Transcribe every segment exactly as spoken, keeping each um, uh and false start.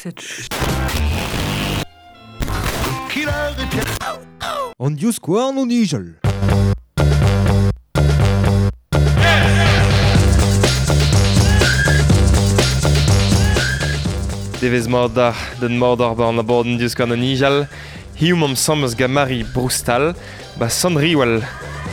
Set. An dius gouarn o nijel. Devez mordar den mordar ba an abaden dius gant an nijal. Hiu mam sammes ga Mari Brustal, ba Sanriwal.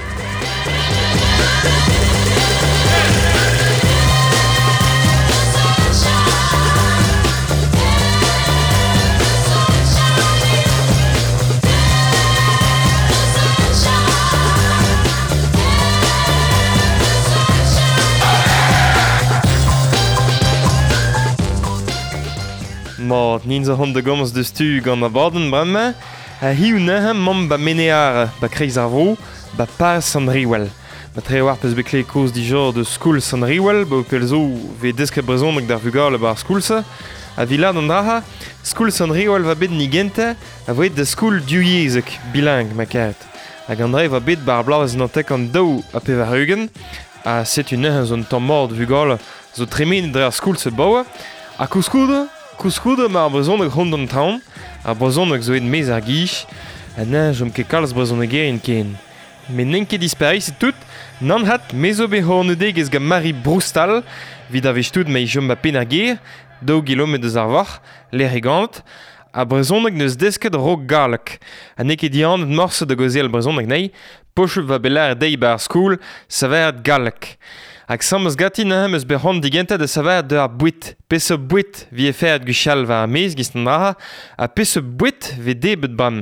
Ma ninza hon de gommes de stu gant abaden bremme. Ha hiu nehem mam ba meneare ba kreiz ar vro, ba par Sanriwal. Ba tre war peus bekle koz di jor de skoul Sanriwal, ba pel zo ve deske brezonnek d'ar vugale bar skoulse. A vilad an draha, skoul Sanriwal va bet nigente, a voet de skoul diouiezek, bilang ma karet. Hag an dre va bet bar blaaz nantek an daou a pevar eugen, a setu nehem zon tamm mord vugale zo tremen dre ar skoulse baoa, a kouskoude, kouskoude ma ar brezonnek hond an taon, ar brezonnek zo et mez ar gich, a ne jom ket kalz brezonnek gerin ken. Men nenke disparis et tout, nan hat mezo be hornedeg ez ga Mari Brustal, vid a vez tout me jom ba pen ar ger, daou gilomet eus ar var, l'er egant, a brezonnek neus desket rog galek. A neke dian et morse de gozel brezonnek nei, pochep va belar dei ba ar skoul, savert galek. Hag sammes gati nehem eus behant digente de savert de ar bouit. Peso bouit vi e fert guchal va ar mez gist an draha, a peso bouit ve debet bram.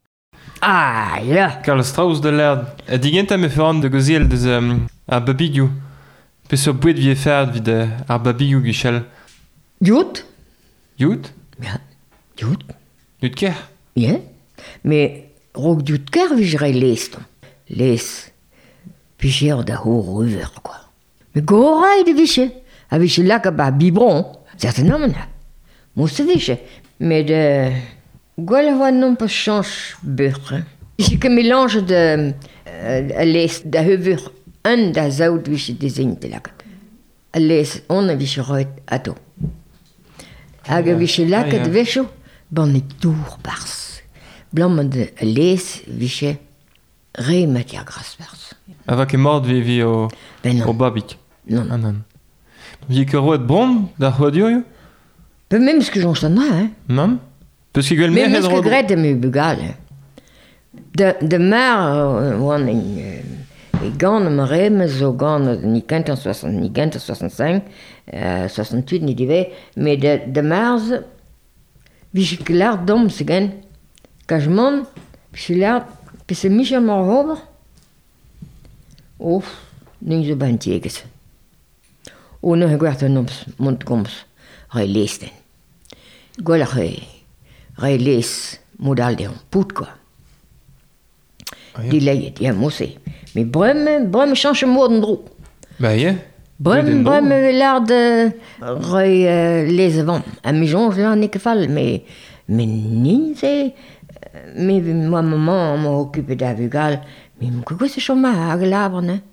Ah, ja. Karl Strauss de l'erd. E digente me ferant de gozel deus um, ar babigou. Peso bouit vi e fert vid uh, ar babigou guchal. Jout? Jout? Ja, jout. Jout ker? Ja. Me rog jout ker vi jere lest. Les. Picher da ho ruver, quoi. Me gorai de viche. A viche lak a ba bibron. Certainement. Mousse viche. Mais de... Gwell va non pas change beurre. Viche que mélange de... Uh, les da hevur un da zaout viche desegnte lak. Les on a viche roet ato. Hag a viche lak de vecho. Bon et tour bars. Blam de les viche... Re matière grasse bars. Avak e mord vi vi o... Ben non. O babik. Non. Ah non. Vi ke roet bron da c'hoadio yo? Pe même ce que j'en sonne, hein. Non? Peus ke gwell Même mer ce que grette me bugal. De, de mar, wan en... E gant me rem, zo gant ni kent en soixante, ni kent en soixante-cinq, euh, soixante-huit ni dive, mais de, de mars, vi je klaar dom se gen, kajman, vi je klaar, pe se Michel Morhover, of, ning zo ban tjeges. O no he gwert an oms, montgoms, rei leesten. Gwell rei, rei lees, modal de on pout, quoi. Ah, ja. Die leiet, ja, mosse. Mais bremme, bremme change moorden dro. Ba ye? Bremme, bremme velar de rei uh, lees avant. A mi jonge là n'est que fall, mais mais nin c'est mais ma maman m'a occupé d'avugal. Mais mon quoi c'est chôma à l'arbre, ne?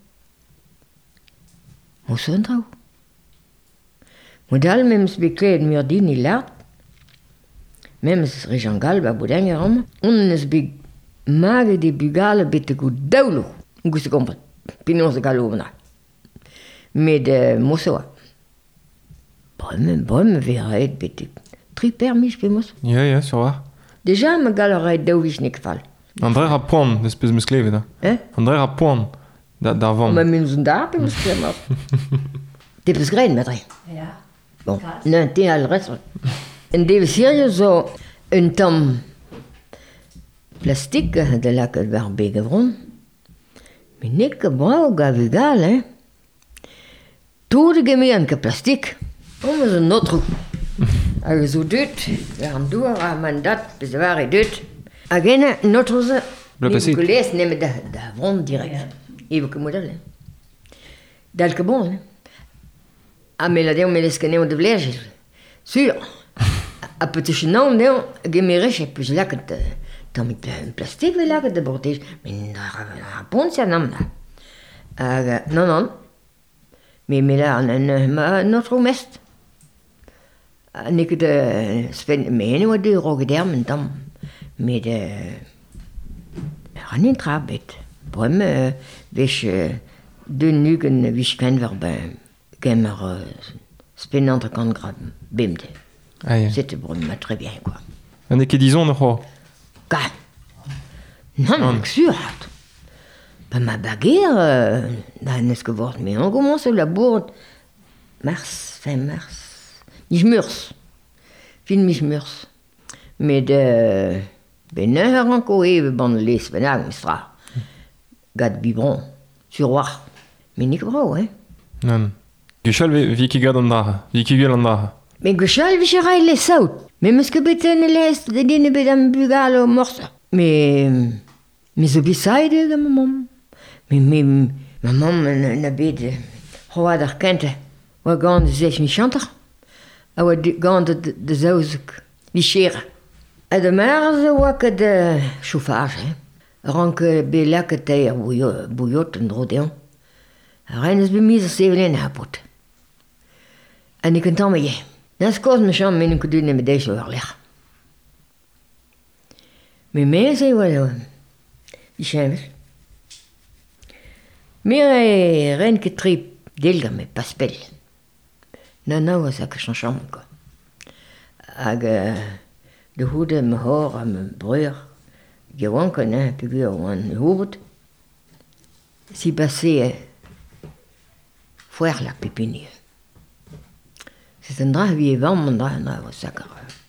Mon son trou. Modal même speclé de murdi ni l'art. Même ce région galba boudingeram. On ne se mag de bugal bete goed daulo. Goed se kompet. Pinon se galovna. Mais de mosoa. Bremme, bremme verrait bete. Tri permis pe mos. Ja, ja, zo waar. Déjà me galerai dauvis nik fall. André a poan, des peus meus klevet da. Eh? André a poan, da, da van. Ma min zun da pe mos klevet. Te peus grein, madre. Ja. Bon, non, te al rest. En de serie zo un tam plastique de la que bar begevron. Mais nik brau gavigal, hein. Tout de gemien que plastique. Om is een notru. Hag zo dut, we gaan door aan mandat, bezwaar e dut. Agene notru ze. Bla plastic. Ni lees nemen de de vron direct. Even que model. Dal que bon, hein. A me la deu me les keneu de vleges. Sur. A petit chenon deu gemeriche plus là que dans un plastique là que de bordage. Mais na bon ça non. Ah non non. Mais mais là on a notre mest. En ik de spent mee wat de rogedermen dan met de han in trabet. Brum wis de nugen wis ken verbe gamer spennende kan grab bimde. Ah ja. C'était brum ma très bien quoi. En ik disons nog wel. Ka. Non, ik sûr. Pas ma baguette, dan is geworden mais on commence la bourde mars, fin mars. Mich murs. Fin mich murs. Mais de ben er encore even ban les benag mistra. Gad biberon sur roi. Mais niet bro, hè. Non. Geschal wie ki gad an da. Wie ki gel an da. Mais geschal wie je rai les saut. Mais mes que beten les de dine bedam bugal o morsa. Mais mais zo beside de maman. Mais mais maman na bed hoader kente. Wa gaan de zes mi chanter. Awa gaan de de zouzek. Wie chere. En de marze wakke de chauffage, hè. Ranke belake teir bouillot en drodeon. Reines bemise sevelin hapot. En ik kan dan met je. Dat is kost me schon min een kudune met deze oorleg. Maar meer zei wel, die schijnwer. Meer renke trip delga met paspel. Nou, nou was ik een chambre, quoi. Ag de hoede, mijn haar en mijn broer. Gewoon kan hè, figuur aan hoofd. Si passé foire la pépinière. C'est un drap wie van mijn drap nou was zakker.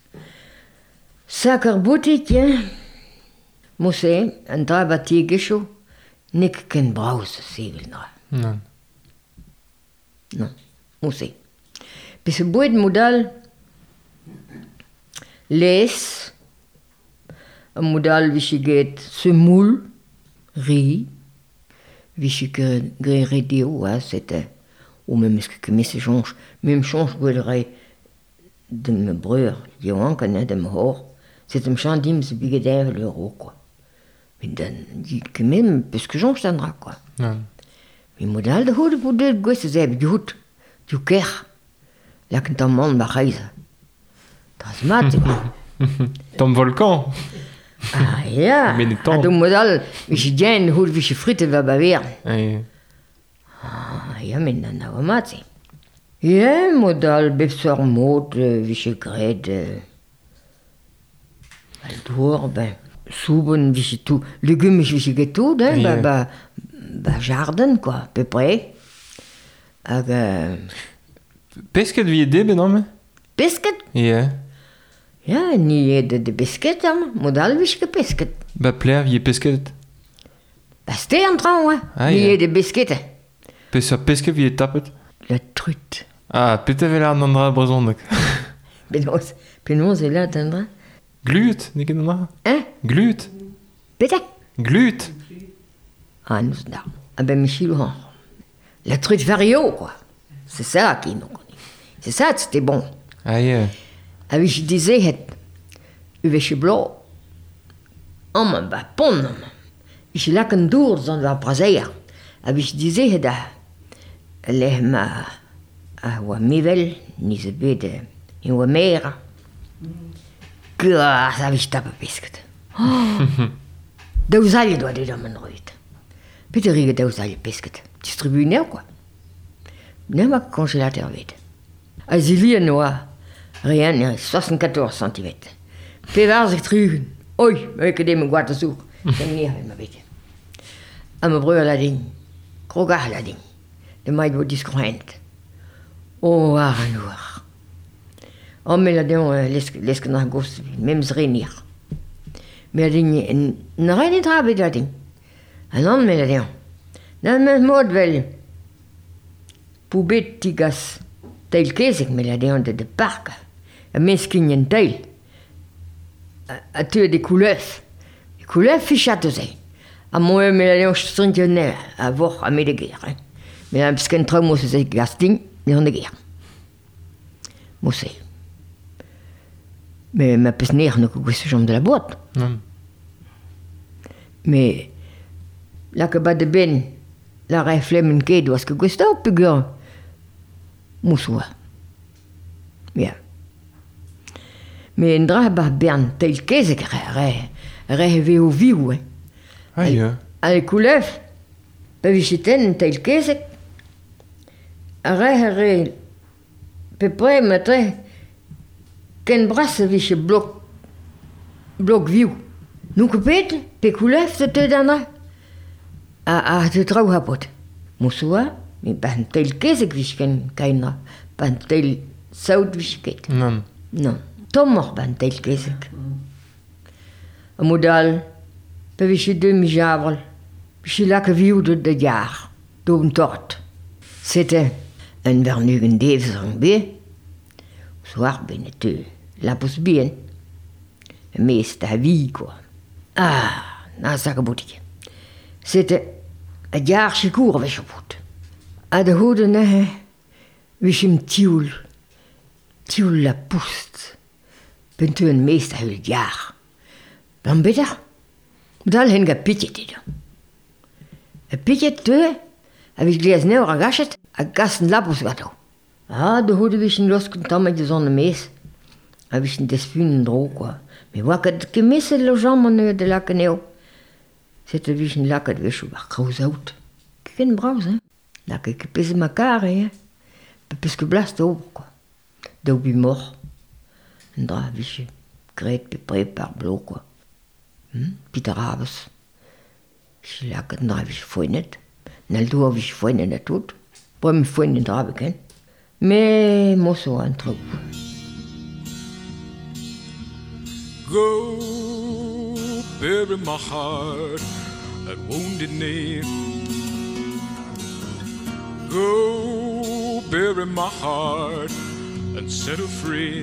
Zakker boutique. Mosse een drap batie gesho. Nik ken brause segel na. Non. Non. Mosse. Bis het boeit model les. Een model wie je gaat semoul, riz, wie je gaat radio, hè, c'était, ou même ce que mes change, même change goederij de mijn broer, die ook kan de mijn hoor, c'est un chant dim se bigedère l'euro quoi. Mais dan die que même parce que j'en standra quoi. Non. Mais model de hoede voor de gosse ze hebben goed, du ker, la kan dan man bagage. Dat is mat. Tom volcan. Ah ja, Militant. du model, wie je gen hoe wie je frieten wil beweren. Hey. Ah ja, men dan nou mat. Ja, model befsor moed, wie je gred. Door, ben, soeben, wie je toe, legumes wie je getoed, hè, Ja. ba, ba, ba jardin, quoi, à peu près. Ag, uh, Pesket wie je debe dan me? biscuit. Ja. Ja, niet de, de biscuit, hè, model wie je biscuit. Ba plair wie je pesket. Ba steen trouwen, Ah, wie ja. je de biscuit. Pesa pesket wie je tapet. La truite. Ah, pete vel aan dan dra brezondek. Penos, penos est là, attendra. Gluut, nik in dan Hein? Gluut. Pétac. Gluut. Ah, nous, là. Ah ben, Michel, oh. La truite vario, quoi. C'est ça qui nous connaît. C'est ça, c'était bon. Ah ja. Ah oui, je disais, het, uwesje blauw. Oh, man, bah, pon, man. Je lak een door, zon wel prazeer. Ah oui, je disais, het, ah, leg ma, ah, wa mivel, ni ze bede, in wa mera. Gah, ça oui, je tape pisket. Oh. Dauzalje doit dit dan mijn nooit. Peter Riege dauzalje pisket. Distribue nou, quoi. Nee, maar congélateur weet. Als je lier nou, rien, soixante-quatorze centimeter. Pevar zich terug. Oei, ik heb mijn guarte zoek. Ik heb niet een beetje. En mijn broer laat ding. Kroga laat ding. De meid wordt discreet. Oh, waar en waar. Oh, mais la ding, lesk naar gos, même ze renier. Maar ding, een rein niet hebben dat ding. En dan met la ding. Dan met moord wel. Poubet tigas. Tel kezig met la ding de de parc. En misschien een tel. A tu des couleurs. Les couleurs fichates zijn. A moi, mais la ding strintje à voir à mes de guerre. Mais un petit trauma, c'est gasting, mais on de guerre. Moi, c'est. Mais ma pesnière ne coupe ce genre de la boîte. Non. Mais là que bas de ben, la reflemme qui doit ce que gusta ou plus grand. Moussoua. Bien. Mais en dra ba bern tel kezek re, re heve o viou, eh. Ah, ja. Al koulef, pa visiten tel kezek, re re, pe pre matre, ken bras vise blok, blok viou. Nou kopet, pe koulef te te dana. A, a te trau hapot. Moussoua, mi ban tel kezek visken kainra, ban tel saout visket. Non. Non, tomor ban tel kezek. A modal, pe vise de mi javral, vise lak viou de de jaar, do un tort. C'était un vernugen devzang be, soir benete, lapus bien. Meest a vie, quoi. Ah, na sakaboutique. C'était a jaar chikour vesoput. A de hoede nehe, vishim tioul, tioul la poest. Bent u een meest a hul jaar. Dan beter, dal hen ga pitjet ida. A pitjet tue, a vis gleas neo a gachet, a gasten lapus gato. Ah, de hoede vishim losken tamme de zonne mees. A vishim despunen dro, quoi. Mais wakat gemisse lo jammer de la caneo. C'était vishim lakat vishu ba kraus out. Ken braus, hein? La que pese ma care, hein? Parce que blast over, quoi. D'obi mort. Ndra vishu. Gret pe prépare blo, quoi. Hm? Peter Rabes. Si lakat ndra vishu foinet. Naldo vishu foinet na tout. Pas me foinet ndra beken. Mais mosso un truc. Go, bury my heart at wounded knee. Go, bury my heart and set her free.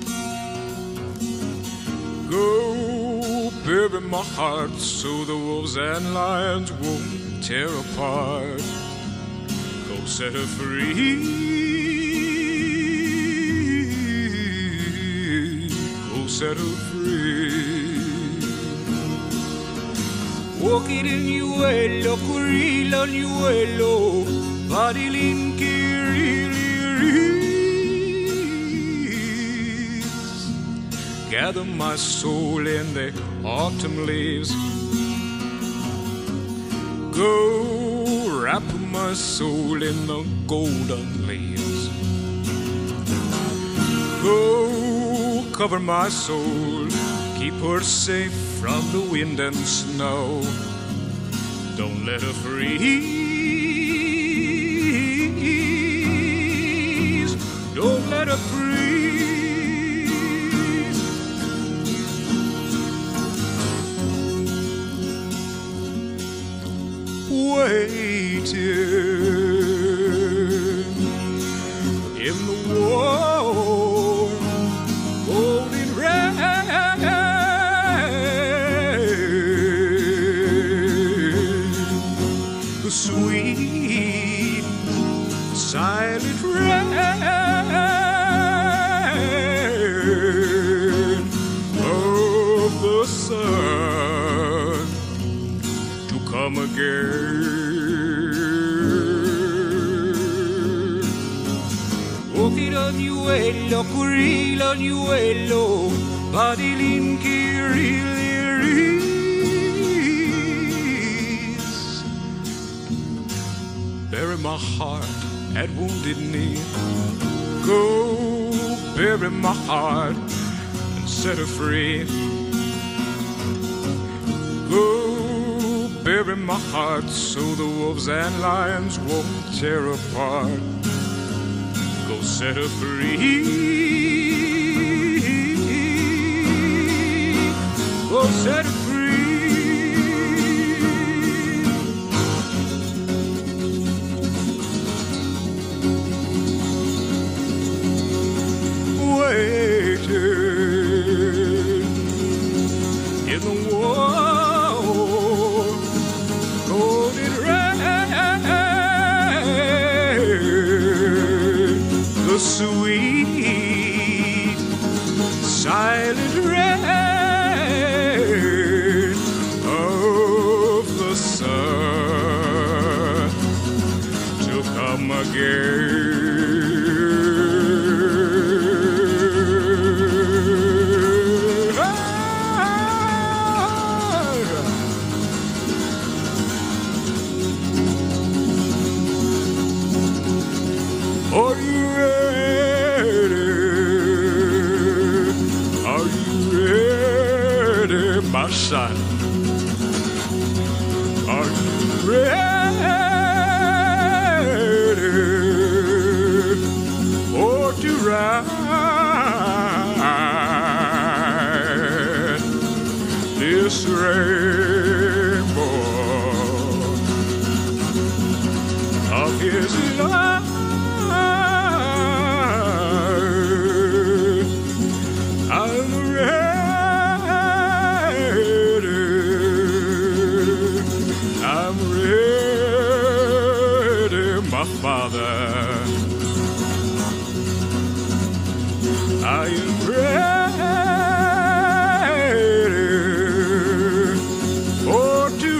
Go, bury my heart so the wolves and lions won't tear apart. Go, set her free. Go, set her free. Walking in Yuelo, Curilo, Yuelo, Badilin, Kirilis. Gather my soul in the autumn leaves. Go wrap my soul in the golden leaves. Go cover my soul, keep her safe from the wind and snow. Don't let her freeze. Don't let her freeze. Waiting in the warm, golden rain. Sweet, silent rain of the sun to come again. Walking on Yuelo, Curilo, Yuelo, Badilin, Kirilis. Bury my heart at wounded knee. Go bury my heart and set her free. Go bury my heart so the wolves and lions won't tear apart. Go set her free. Go set her free. In the warm, golden rain, the sweet, silent rain of the sun to come again. of his life. I'm ready, I'm ready, my Father. I am ready for to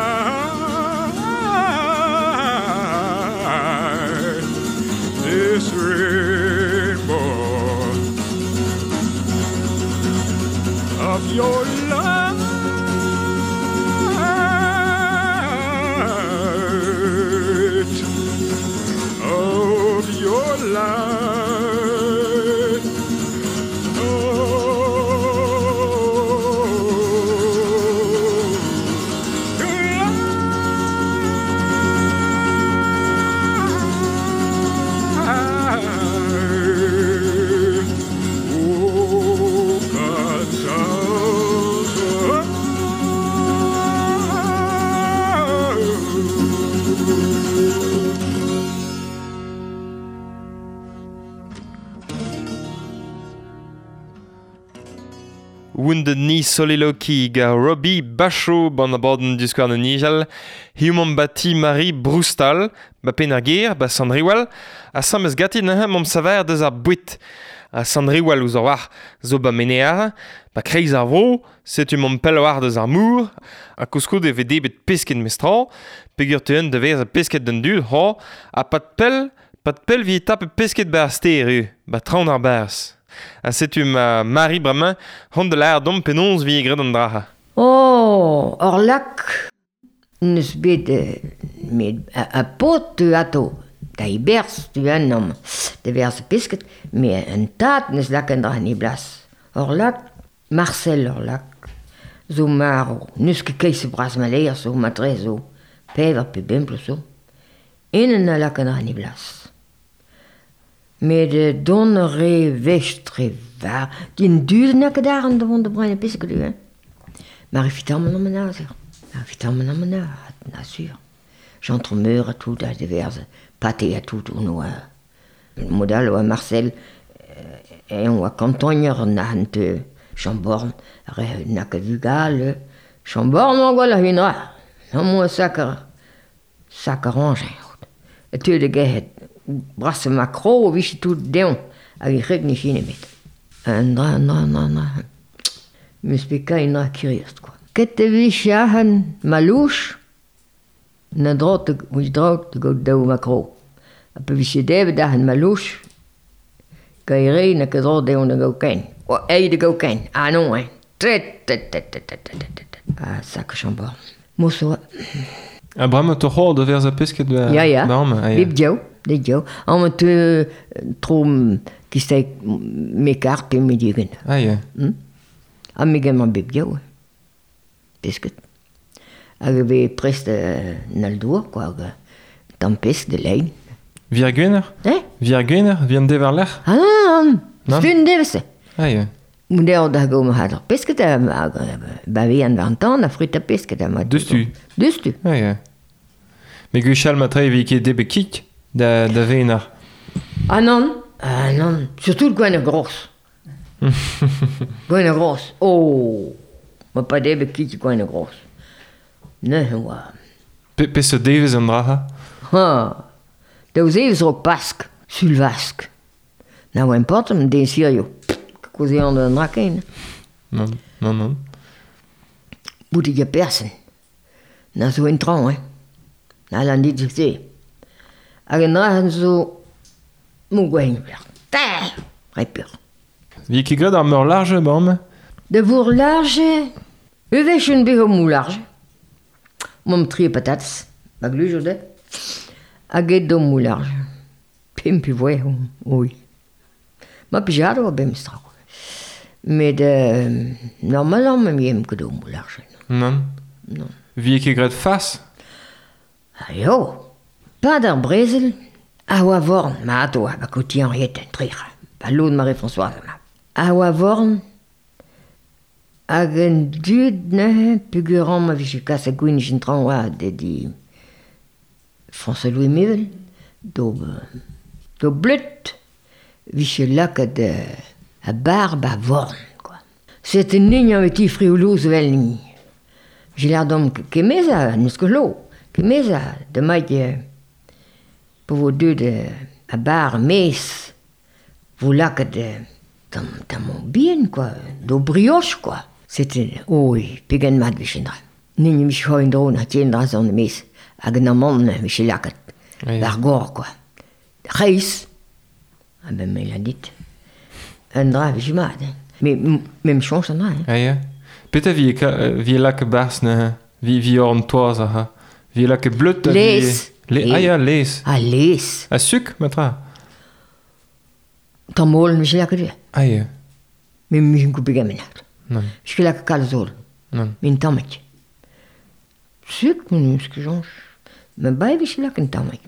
ride this rainbow of your light, of your light. Wounded ni soliloquy ga Robbie Bachot ban abaden duskar an nijal, hiumon bati Marie Brustal, ba penargir, ba Sandriwal, a samez gati nehe mom saver deus ar bouit. A Sandriwal ouz ar war zo ba menear, ba kreiz ar vo, setu mom pel war deus ar mour, a kouskou de vedebet pesket mestral, pegur teun de vez a pesket den dud, ho, a pat pel, pat pel vi etap e pesket ba steru, ba traoñ ar bers. A setu ma Marie bremañ, hon de l'air dom penons vi egret an draha. Oh, or lak, neus bet met a, a pot tu ato, da i bers tu an nom, de vers pesket, me un tat neus lak an draha ni blas. Or lak, Marcel or lak, zo maro, neus ket keiz se bras ma leir zo, ma tre zo, pever pe bemplo zo, en an lak an draha ni blas. Met de donnere westre waar. Die duurde nekke dagen de wonde bruine piske du, hè. Maar ik vertel me nog maar na, zeg. Maar ik vertel me nog maar na, natuur. J'entremeur à tout, à diverse pâté à tout, on a modèle ou Marcel, et on a cantonnier, on a un te chamborne, nekke vugal, chamborne, on voilà une heure. Non, moi, sakker, sakker orange. Et tu de gehet. Brasse macro, wie je tout deon, a vi reg ni chine met. En dra, na, na, na. Mus peka in dra kiriost, quoi. Kette vi chahan malouche, na drot, vi drot, go dau macro. A pe vi se deve dahan malouche, ka i rei na ke drot deon na go ken. O, ei de go ken. Ah, non, hein. Tret, tret, tret, tret, tret, tret, tret. Ah, sac chambord. Mosso. A brama to hor de vers a pesket ba... Ja, ja. Baum, ah, ja. Bib diao. Det jo. Om at uh, tro kisteg me kart pe me digen. Ah, ja. Mm? A me gen man bib jo. Pesket. Hag ve prest uh, naldour, quoi. Tam pesk de lein. Vir gwener? Eh? Vir gwener? Vir an devar l'er? Ah, non, Non? Stun devese. Ah, ja. Moudeur da go ma hadar pesket a ba ve an vantan a fruit a pesket a ma. Deus-tu? Deus-tu. Ah, ja. Me gwechal ma tre vi ket debe kik da, da venar. Ah non, ah non, surtout le gwen gros. Gwen gros. Oh, ma pa debe kit gwen gros. Ne, wa. Pe, pe se devez an draha? Ha, daouz evez rok pask, sulvask. Na oa importe, me den sirio. Kouze an de draken. Non, non, non. Boutig a persen. Na zo entran, hein. Na lan dit zich se. Hag en drahan zo... Mou gwen bler. Ta! Repur. Vi ket gred ar meur large, baum? De vour large... Uvech un beho mou large. Mom tri patatas. Bag lu jo de. Hag et do mou large. Pim pi voe, oui. Ma pijado a bem strako. Met euh, normalement même yem que do mou large. Non. Non. Vi ket gred fas? Ah jo. Pa d'ar brezel. A oa vorn, ma ato a bakoti an riet en trir. Pa loun Marie-Françoise ma. A oa vorn. Hag en dud ne puguran ma vi je kasse gwin jintran oa de di François Louis Mevel. Do, do blut, vi se lakket a barbe a vorn, quoi. C'est un nigne avec i frioulouz vel ni. J'ai l'air d'homme kemeza, neus que l'eau, kemeza, de maït, pour vos deux de a bar mes, vous lakket tam, tam bien, quoi, do brioche, quoi. C'était, oi, pigen mad vi chendra. Nigne mi se hoin drone a tiendra zon mes, hag na mon vi se lakket. Oui. Dar gor, quoi. Reis, ah ben, mais il a dit, un drap, j'ai mal, hein. Mais m- même chance, un drap, hein. Ah ja. Peter wie ka, wie lakke barsne, wie wie orn toaza ha. Wie lakke blut. a wie- Lees. Le, ah ja, lees. Ah, les, A suk, metra. t'en molle, mais j'ai la que j'ai. Ah ja. Mais je ne coupe pas maintenant. Non, Je suis la que calzol, non. mais une tamette. C'est que ce que j'en mais bah, je suis là qu'une tamette,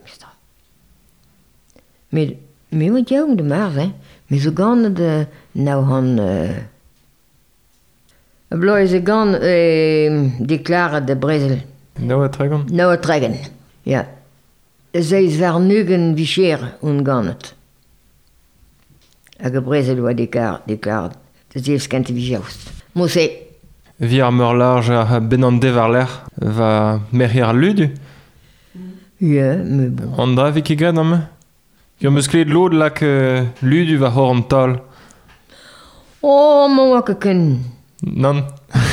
mais mais wat jou de maar, hè. Mais ze gaan de, nou han, uh, bloei ze gaan, uh, declaren de Brazil. Nou, wat trekken? Nou het trekken, ja. Zij is vernugen vicher ungaan het. En Brazil wat declare, declare, dat is kent wie juist. Moest hij, Wie ar meur large a ben an devar l'air va merrier ludu. ja, mais bon. An dra vi kegad am me? Gur meus kleed lod lak uh, ludu va hor an tal. Oh, mon wat ken. Non?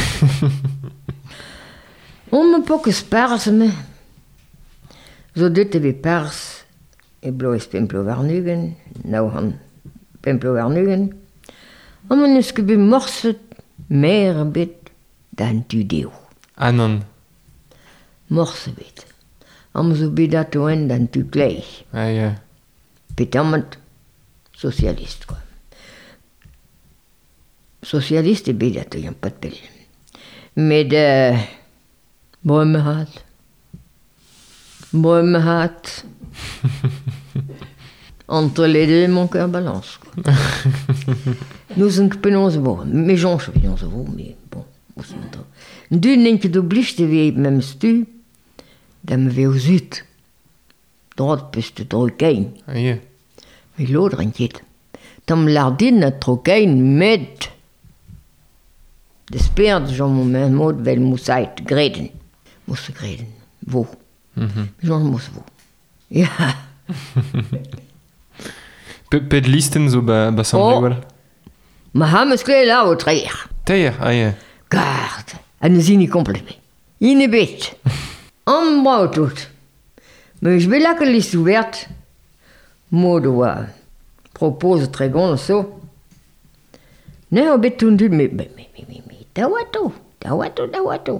Oh, mijn pokken pers me. Zo dit heb ik pers. Ik bloei pimplo vernugen. Nou han pimplo vernugen. En men is gebi morset meer bit dan tu deel. Ah non. Morse bit. En zo bid dat toen dan tu klei. Ah ja. Pitamment socialist, quoi. Socialiste bid dat toen een pat pil. Met de bomme had. Bomme had. Entre les deux, mon cœur balance, quoi. Nous sommes penons bon, mais j'en suis penons bon, mais bon, on s'en entend. Du denk je d'oblige te weer même stu, dan me weer zit. Dat is te drukken. Ah ja. Mais l'autre inquiète. Dan lardin a drukken met. De speert Jean mon mot wel mousait greden. Moest greden. Wo. Mhm. Jean moest wo. Ja. Pe pet listen zo ba ba san Oh. wel. Maar hij is klaar là au traire. Teier, ah ja. Garde. En dan zie je complet. In de bed. En bouwt tot. Maar je wil lekker list ouverte. Moi de propose très grand zo. Nee, op bed toen doet me. Mais, mais, mais, mais, mais, tawato. Tawato, tawato.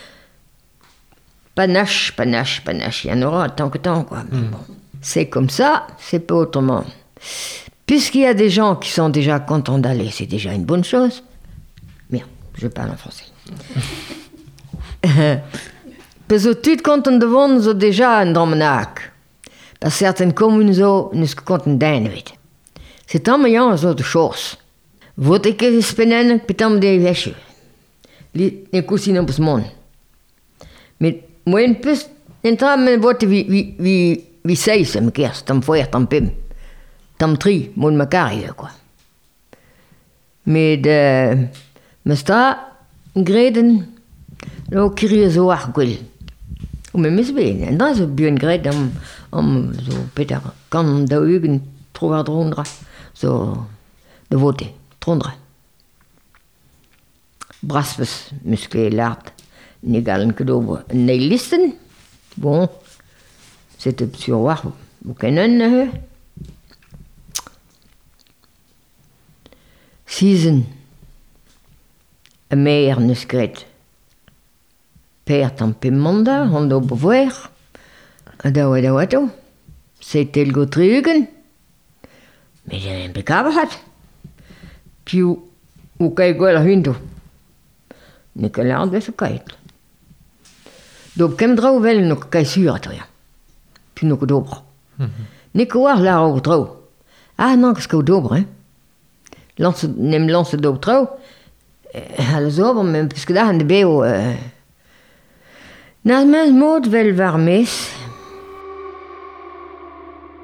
Panache, panache, panache. Il y en aura tant que tant, quoi. Mais bon. C'est comme ça, c'est pas autrement. Puisqu'il y a des gens qui sont déjà contents d'aller, c'est déjà une bonne chose. Merde, je parle en français. Parce que tout contents de wonen, zo déjà een drommenaak. Parce que certaines communes zo, niet contents d'en weet. C'est allemaal jan zo de choses. Wat ik is spenen, pitam de wesje. Li, ne cousine op mon. Met moen pus, entra men wordt wie wie wie wie zei ze me kerst, tam foyer tam pim. Tam tri, mon me carrière, quoi. Met de, me sta, greden, lo kirie zo achgul. O me misbeen, en dan zo bien gred om, om zo Peter, kan de ugen trovar drondra, zo, de vote, drondra. Braspes, muscle l'art, négalen que d'ouvre, ne listen, bon, c'était sur voir, vous kennen, Season, een meer nuscret. Père en pimanda, on doit bevoir. Adao, adao, adao. C'était le gotriugen. Mais j'ai un impeccable hat. Puis, où qu'est-ce que la hinto? Nicolas de ce kite. Donc, comme drôle, vel, nous qu'est sûr, toi. Puis, nous que d'obre. Nicolas, là, au trop. Ah non, qu'est-ce que d'obre, hein? Lance, neem lance doop trouw. Alles over, maar puisque daar aan de beo. Uh, na mijn moed wel waar mis.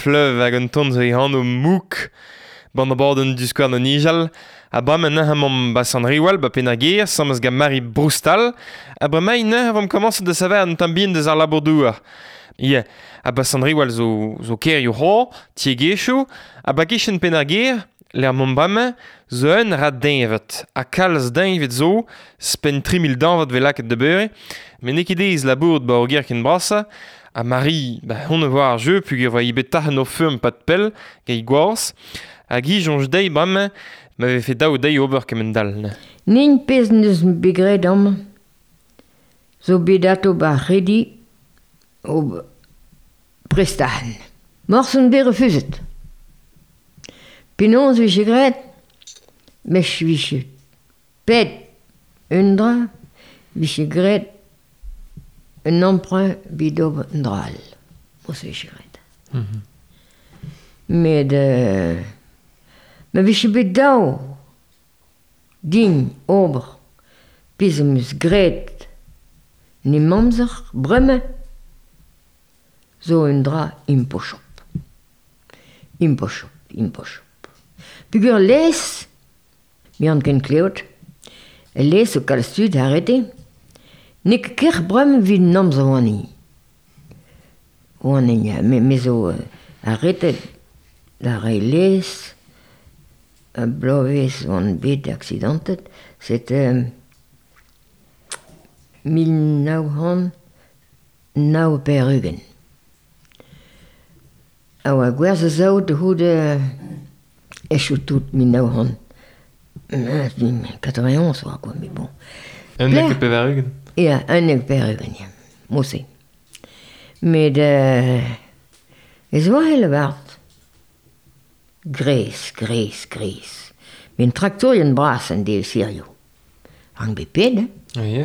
fleuve hag un tons e han o mouk ban abaden du skouarn o nijal a bremañ neuze mam ba San Riwal ba penagir samaz ga Mari Brustal a bremañ neuze vam komanse da saver an tambien deus ar labordouar. Ie, a ba San Riwal zo, zo kerioù ho, tiegechou, a ba kichen penagir, l'er mam bremañ, zo un rad denvet, a kalz denvet zo, spen tri mil danvet velaket de beure, men ne ket eiz labourd ba o ger ken brasa, a Mari, ba hon e war ar jeu, pugur va ibet tachen o feum pat pel, gei gwarzh, a gi jonj dei bremañ, ma ve fet daou dei ober kemen dal. Ne. Nin pezen eus begret am, zo bedato ba redi o prestahan. Morsen be refuzet. Penons vi gret, mech vi pet undra, vi gret un emprunt bidob ndral. Mos vi gret. Mhm. Met euh, ma vi bet daou din ober pizem eus gret ni mamzer bremañ zo un dra impochop. Impochop, impochop. Pugur les, mi an ken kleot, e les o kal stud arrete, nek ker bremañ vid namzer wani. Wani, me, me zo uh, arrete da re les, a bloavezh an bet accidentet, c'est euh, mil naou han naou perugen. A oa gwerzh a zaout de houde echou tout mil naou han quatre-vingt-onze oa quoi, mais bon. Un Pler. nek pe verugen. Ja, un nek perugen, ja. Mosse. Met uh, ez oa hele waard. Gres, gres, gres. Met traktorien bras an de sirio. Rang be ped, eh? Ah, ie.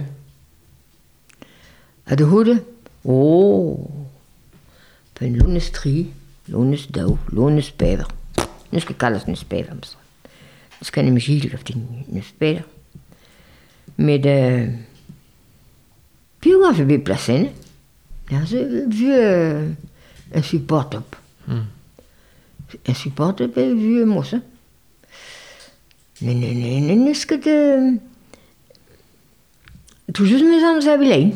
A de houde, oh, pen lunes tri, lunes dau, lunes pever. Nus ke kalles nus pever, mstra. Nus kan hem gil of die nus pever. Met, uh, piou af be plasen, ja, ze vieux, un support op. Hmm. Un support op, un vieux mosse. Ne, ne, ne, ne, nus ke de, tout juste mes ams abilein.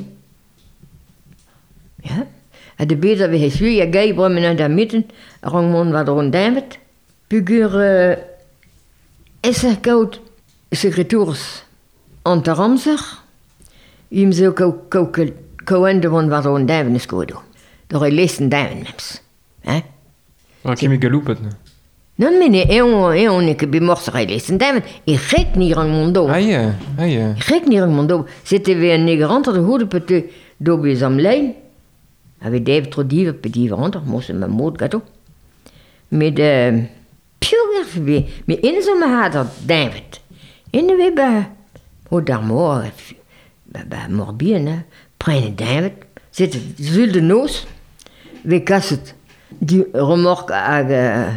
Ja, a de beter we hes wie a gei bremmen aan de mitten, rang mon wat rond David. Pugur uh, is er koud secretaris aan de ramser. Im zo kou kou kou ende van wat rond David is kodo. Door hij lezen David nems. Hè? Wa kimi galoupet, ne? Non mene e on e on ik be morse hij lezen David. I gek ni rang mon do. Ah, ie. Ah, ie. I gek ni rang mon do. C'était weer een negerant de hoede pete do be am lijn. Avait David trop dive pe divrant, mo se ma mod gato. Met uh, piou be, me in zo ma had David. In de we ba ho daar mo ba ba morbien, hè. Prenne David, zit zul de noos. We kasset die remorque ag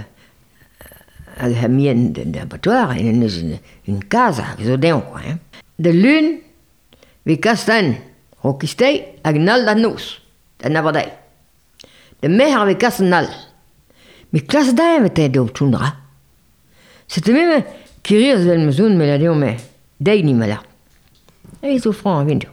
ag hamien de d'abattoir in een een casa, zo den quoi, hè. De lune we kastan rokistei ag nal da noos. Den er deg. De mer vi kassen nal. Mi klasse deg vet jeg do tundra. Så det med kirir vel med zon med la deo med deg ni mala. Jeg så fra vindu.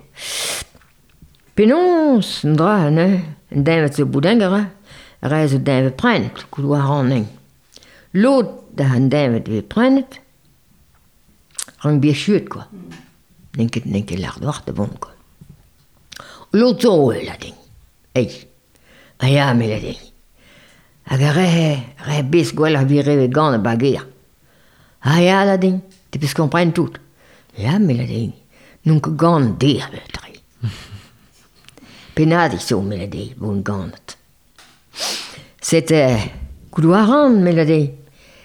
Penons ndra ne, den vet så budengere, reise den vet prent, couloir en. L'autre da han den vet vi prent. Rang bien chut quoi. Nenke nenke lardoir de bon quoi. L'autre so la ding. Ei, a ja, me la dei. Hag a re, re bes gwell a vire ve gant a bager. A ja, la dei, te peus kompren tout. Ja, me la dei, nun ke gant der ve tre. Penadi so, me la dei, bon gant. C'était couloiran, me la dei.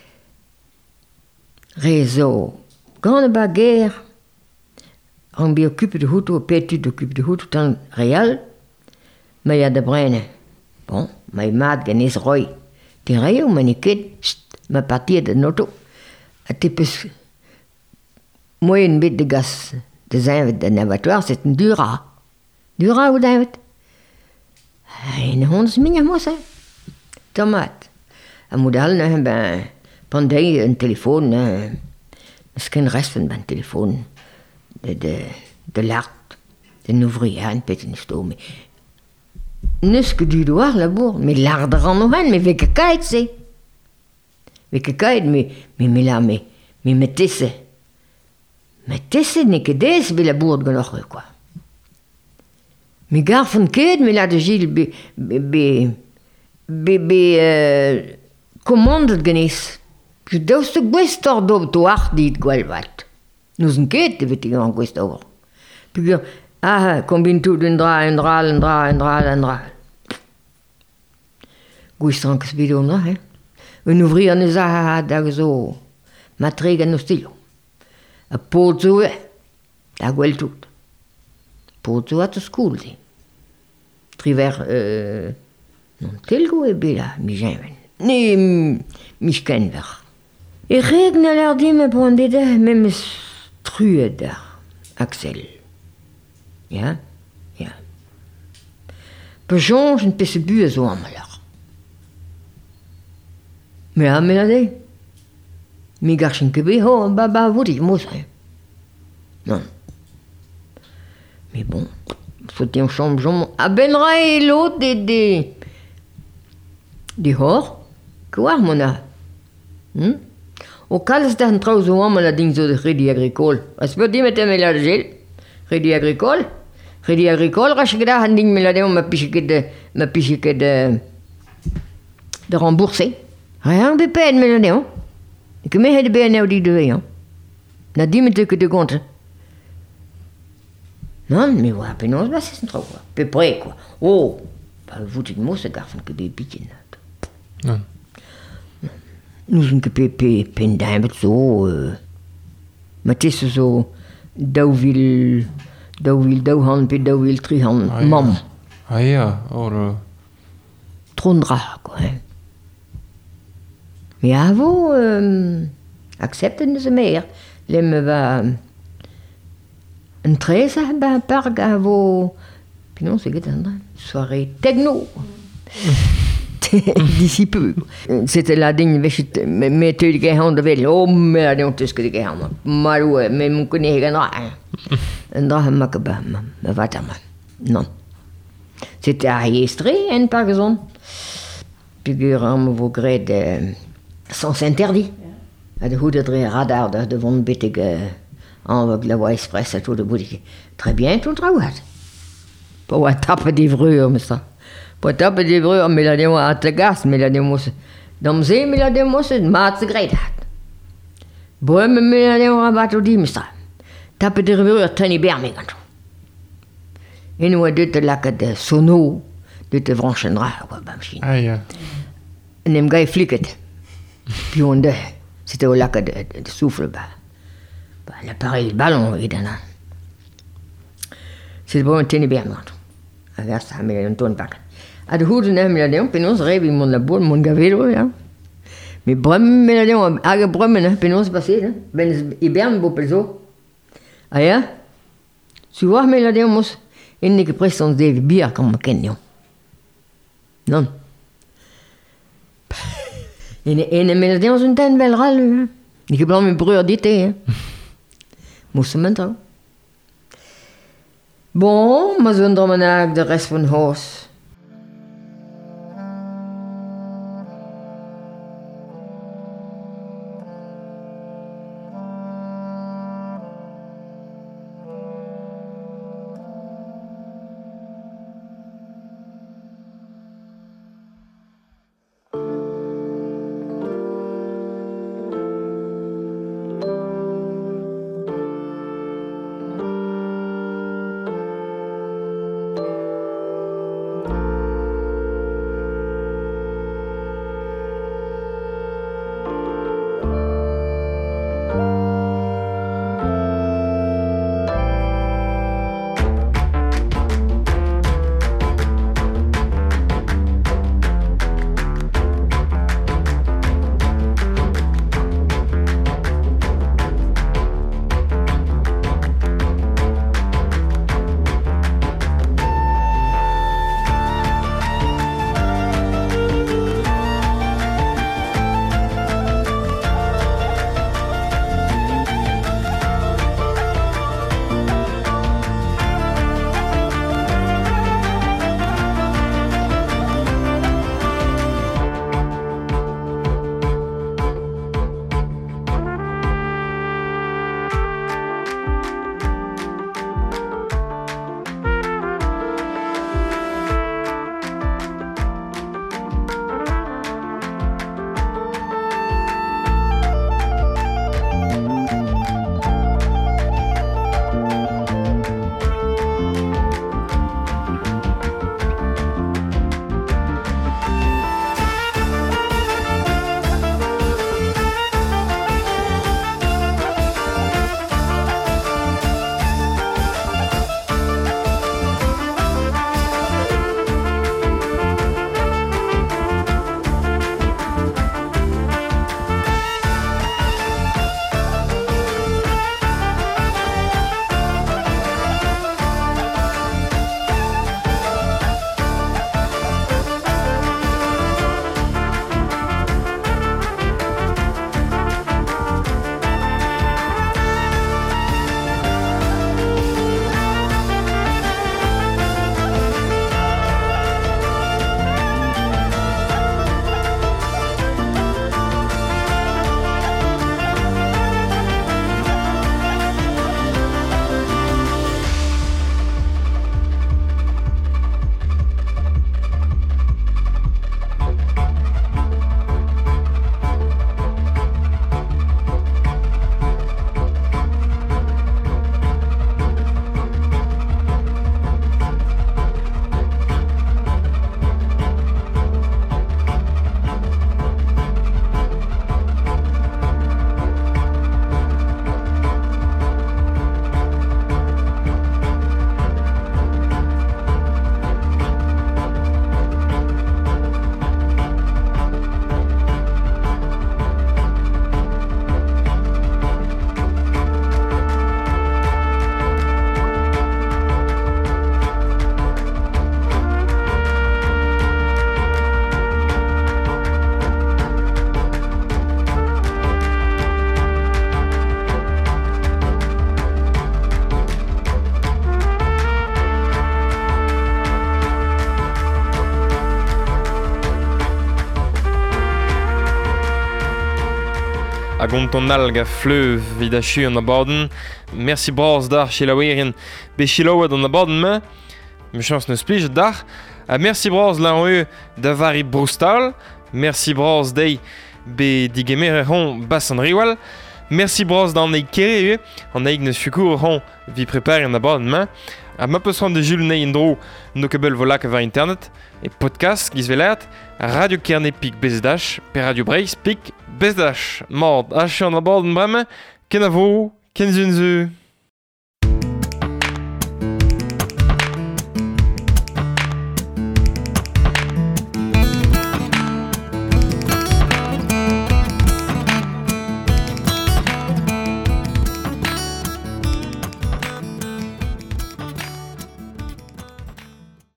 Re zo, gant a bager, an bi occupe de houtou, petu d'occupe de houtou tan real, ma ja de brene. Bon, ma maat genis roi. Te reo ma ni ket, ma partie de noto. A te pes moyen bit de gas de zinvet de n'abattoir, c'est un dura. Dura ou d'invet? En honds minja mosse. Tomate. een model, hè, ben, pandij, een telefoon, hè. Misschien rest van mijn telefoon. De, de, de lart, de ouvrier, een beetje in stoom. Nuske du doar labor, mais l'arde ranohan, mais veke kait se. Veke kait, mais, mais, mais là, mais, mais, mais tisse. Mais tisse, nikke des, be labour genoch, quoi. Mais gar van keet, mais là de Gilles, be, be, be, be, be, uh, commandet genis. Je daust de gwestor do toar dit gwalvat. Nous een keet, de weet ik aan gwestor. Puis, ah, combine tout d'un drap, un drap, un drap, un drap, un drap. Gwestrank bidon, là, hein. Un ouvrier ne sa da zo matrega no stilo. A pozo e, da gwel tout. Pozo at school, si. Triver, euh, non telgo e bela, mi jemen. Ni, mi skenver. E regna l'air di me pondede, me me struede, Axel. Ja, ja. Pejon, je ne peux se bu zo am alors. Mais à melade. Mi garchin que be ho baba vodi mos. Non. Mais bon, faut en chambre jom a benra et l'autre des des des hor. Quoi mona? Hm? Au cas d'un trou zo am la ding zo de crédit agricole. Est-ce que tu mettais melade gel? Crédit agricole? Crédit agricole, rache que da handing melade ma piche que de ma piche que de de rembourser. Rien de peine, melade, hein? Ik me het bij nou die de hein? Na die me tukken de compte. Non, mais ouais, penos, bah c'est trop quoi. Peu près quoi. Oh, bah vous dites moi ce garçon que des bitches. Non. Nous een keer pe pendijn met zo. Maar het is zo. Douwwiel, douwwiel, douwhan, pe douwwiel, trihan, Ah, ja. mam. Ah ja, or... Uh, Trondra, quoi. Hein. Mais avant, euh, accepten ze meer. Lemme va een treza bij een parc avant. Puis non, c'est que soirée techno. D'ici peu. C'était la ding, weet je, met de gehouden wel. Oh, maar dan tussen de gehouden. Maar hoe, met mijn konijn gaan. En dan maken we, maar wat dan? Non. C'était enregistré, en par exemple. Figure aan vos grades de sens interdit. De hoe dat radar de devant bittige avec la voie express à tout de boutique. Très bien, tout travail. Pour un tape d'ivrure, mais ça. Pour tape d'ivrure, mais la démo à te gas, mais la démo. Dans zee, mais la démo, c'est maat se greit hat. Boem, mais la démo à bateau dit, mais ça. Tape d'ivrure, tenez bien, mais quand. Et nous, de te lac de sono, de te branchera, quoi, bamchine. ah ja. En hem gars flikkert. Puis on de, c'était au lac de, de, de souffle, bah. Bah, l'appareil, le ballon, évidemment. C'est bon, tenez bien, moi. Regarde ça, mais on tourne pas. À de hoeden hem la déon, puis on se rêve, mon labor, mon gavelo, ja. Mais brum, mais la déon, aga brum, hein, puis on se passe, hein. Ben, ibern, beau pelzo. Ah, ja? Tu vois, mais la déon, mos, il n'est que presque des bières comme Kenyon. Non. En en met het ons een ten wel ralen. Ik heb al mijn broer dit hè. Moest men toch. Bon, maar zonder mijn de rest van huis. a gont ton alg a fleuv vid a chu an abaden. Merci bras dar chilaouerien be chilaouet an abaden me. Me chans neus plij dar. A merci bras lan eo da vari brostal. Merci bras dei be digemer hon bas an riwal. Merci bras d'an eig kere eo. An eig neus fukour hon vi prepare an abaden me. A ma peus ran de Jules nei en dro no kebel volak va internet. E podcast giz velert. Radio Kerne pik bezdash, per Radio Breis pik bezdash. Mord, a chant an abaden bremme. Ken a vo, ken zun zeu.